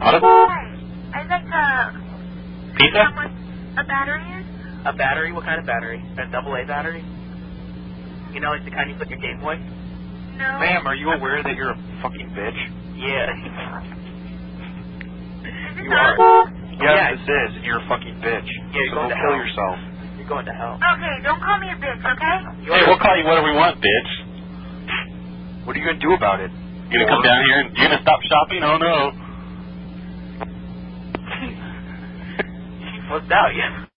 What? Hi. I'd like to... Pizza? How much a battery is? A battery? What kind of battery? A AA battery? You know, like the kind you put in your Game Boy? No. Ma'am, are you aware that you're a fucking bitch? Yeah. Is this You are. on? Yes, Yeah. this is, and you're a fucking bitch. Yeah, you're so going go to kill hell. yourself. You're going to hell. Okay, don't call me a bitch, okay? Hey, we'll call you whatever we want, bitch. What are you going to do about it? You going to come down here and you're going to stop shopping? Oh, no. What's out, yeah.